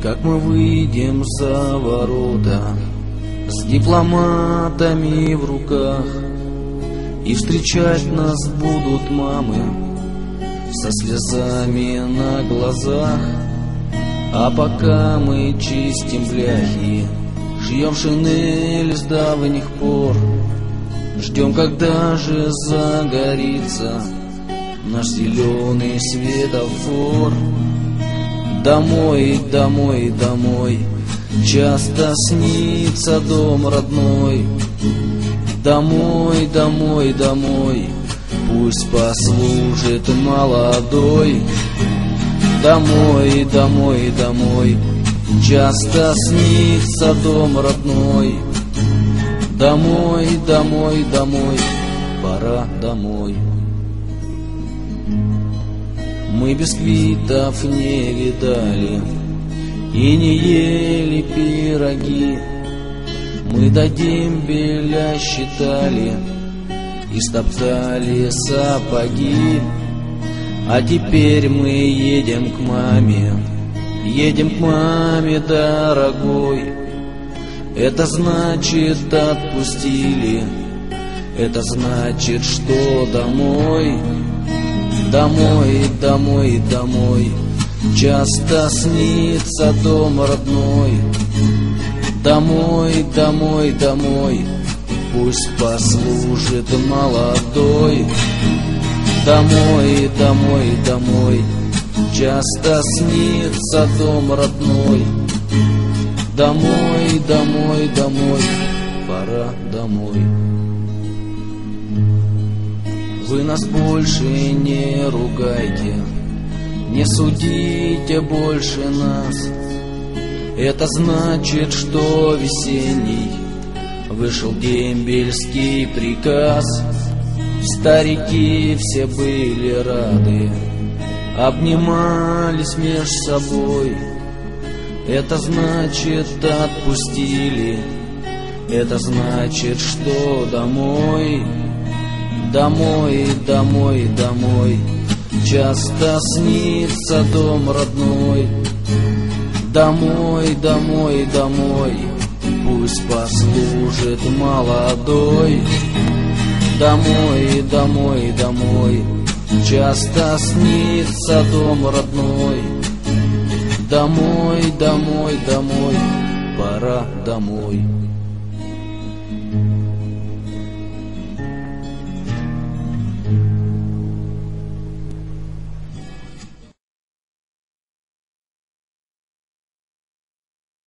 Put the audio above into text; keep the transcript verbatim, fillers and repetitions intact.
как мы выйдем за ворота с дипломатами в руках, и встречать нас будут мамы со слезами на глазах. А пока мы чистим бляхи, шьем шинель с давних пор, ждем, когда же загорится наш зеленый светофор. Домой, домой, домой, часто снится дом родной. Домой, домой, домой, пусть послужит молодой. Домой, домой, домой, часто снится дом родной. Домой, домой, домой, пора домой. Мы бисквитов не видали и не ели пироги. Мы до дембеля считали и стоптали сапоги. А теперь мы едем к маме, едем к маме, дорогой. Это значит отпустили, это значит, что домой. Домой, домой, домой, часто снится дом родной. Домой, домой, домой, пусть послужит молодой. Домой, домой, домой, часто снится дом родной. Домой, домой, домой, пора домой. Вы нас больше не ругайте, не судите больше нас. Это значит, что весенний вышел дембельский приказ. Старики все были рады, обнимались меж собой. Это значит, отпустили, это значит, что домой. Домой, домой, домой, часто снится дом родной. Домой, домой, домой, пусть послужит молодой. Домой, домой, домой, часто снится дом родной. Домой, домой, домой, пора домой.